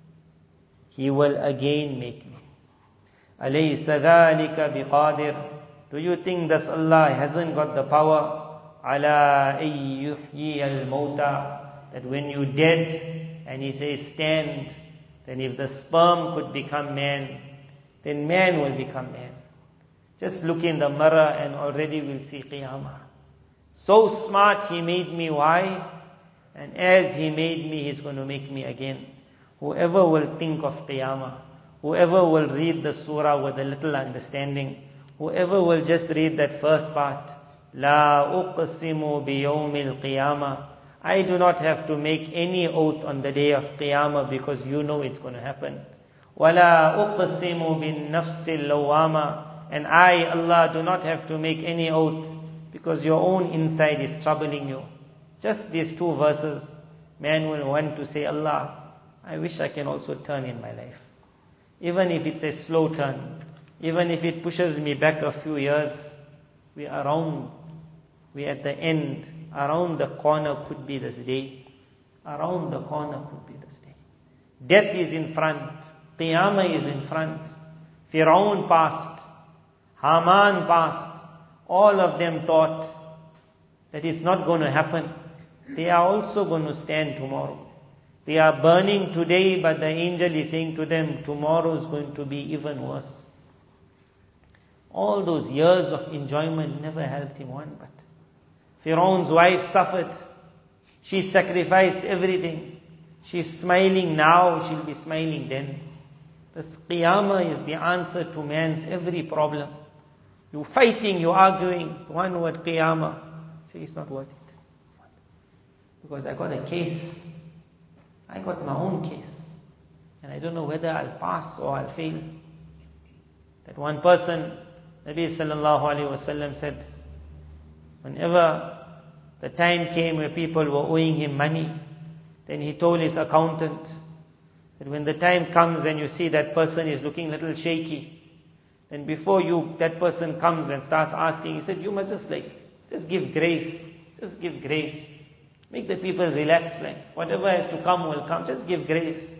He will again make me. أَلَيْسَ ذَلِكَ بِقَادِرٍ Do you think that Allah hasn't got the power? عَلَىٰ أَن يُحْيِيَ الْمَوْتَى That when you're dead and He says stand, then if the sperm could become man, then man will become man. Just look in the mirror and already we'll see Qiyamah. So smart He made me. Why? And as He made me, He's going to make me again. Whoever will think of Qiyamah, whoever will read the surah with a little understanding, whoever will just read that first part, La uqsimu biyawmil qiyamah. I do not have to make any oath on the day of Qiyamah because you know it's going to happen. Wala uqsimu bin nafsil lawama. And I, Allah, do not have to make any oath because your own inside is troubling you. Just these two verses, man will want to say, Allah, I wish I can also turn in my life. Even if it's a slow turn, even if it pushes me back a few years, we're at the end. Around the corner could be this day. Around the corner could be this day. Death is in front. Qiyamah is in front. Fir'aun passed. Haman passed. All of them thought that it's not going to happen. They are also going to stand tomorrow. They are burning today, but the angel is saying to them, tomorrow is going to be even worse. All those years of enjoyment never helped him one bit. Fir'aun's wife suffered. She sacrificed everything. She's smiling now, she'll be smiling then. This Qiyamah is the answer to man's every problem. You're fighting, you're arguing, one word Qiyamah. Say it's not worth it. Because I got a case. I got my own case. And I don't know whether I'll pass or I'll fail. That one person, Nabi sallallahu alayhi wasallam said, whenever the time came where people were owing him money, then he told his accountant that when the time comes and you see that person is looking a little shaky, then before that person comes and starts asking, he said, you must just give grace. Just give grace. Make the people relax, whatever has to come will come. Just give grace.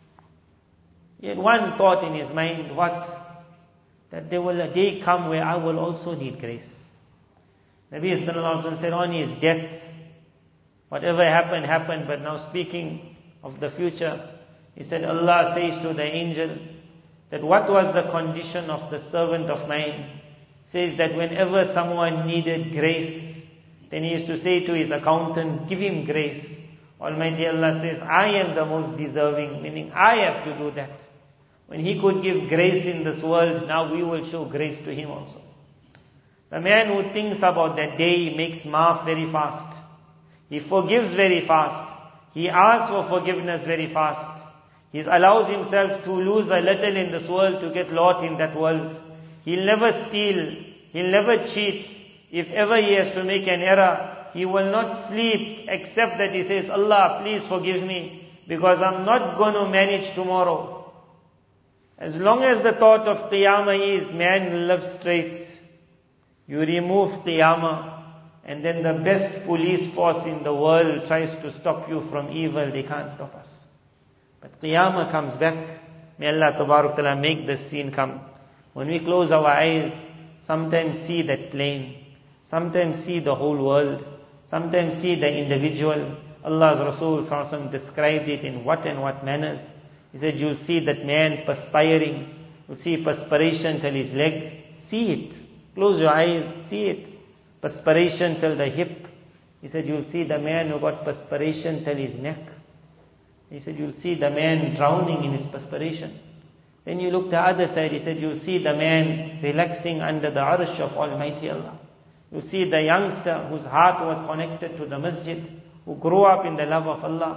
He had one thought in his mind, what? That there will a day come where I will also need grace. Nabi sallallahu alaihi wasallam said, on his death, whatever happened, happened, but now speaking of the future, he said, Allah says to the angel, that what was the condition of the servant of mine? Says that whenever someone needed grace, then he used to say to his accountant, give him grace. Almighty Allah says, I am the most deserving, meaning I have to do that. When He could give grace in this world, now we will show grace to him also. The man who thinks about that day makes maaf very fast. He forgives very fast. He asks for forgiveness very fast. He allows himself to lose a little in this world to get lot in that world. He'll never steal. He'll never cheat. If ever he has to make an error, he will not sleep except that he says, Allah, please forgive me because I'm not going to manage tomorrow. As long as the thought of Qiyamah is, man will live straight. You remove Qiyamah and then the best police force in the world tries to stop you from evil, they can't stop us. But Qiyamah comes back. May Allah Tabarak Ta'ala make this scene come. When we close our eyes, sometimes see that plane. Sometimes see the whole world. Sometimes see the individual. Allah's Rasul Sallallahu Alaihi Wasallam described it in what and what manners. He said, you'll see that man perspiring. You'll see perspiration till his leg. See it. Close your eyes. See it. Perspiration till the hip. He said, you'll see the man who got perspiration till his neck. He said, you'll see the man drowning in his perspiration. Then you look the other side, he said, you'll see the man relaxing under the arsh of Almighty Allah. You'll see the youngster whose heart was connected to the masjid, who grew up in the love of Allah.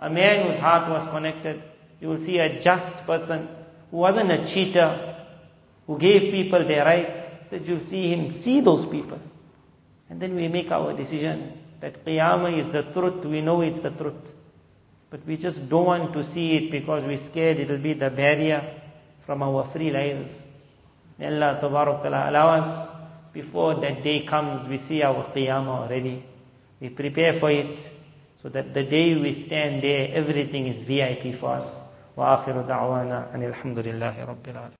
a man whose heart was connected. You will see a just person who wasn't a cheater, who gave people their rights. That you'll see him see those people. And then we make our decision that Qiyamah is the truth. We know it's the truth. But we just don't want to see it because we're scared it will be the barrier from our free lives. May Allah Tabarak Ta'ala allow us, before that day comes, we see our Qiyamah already. We prepare for it, so that the day we stand there, everything is VIP for us. Wa akhiru da'wana anil hamdulillahi rabbil alamin.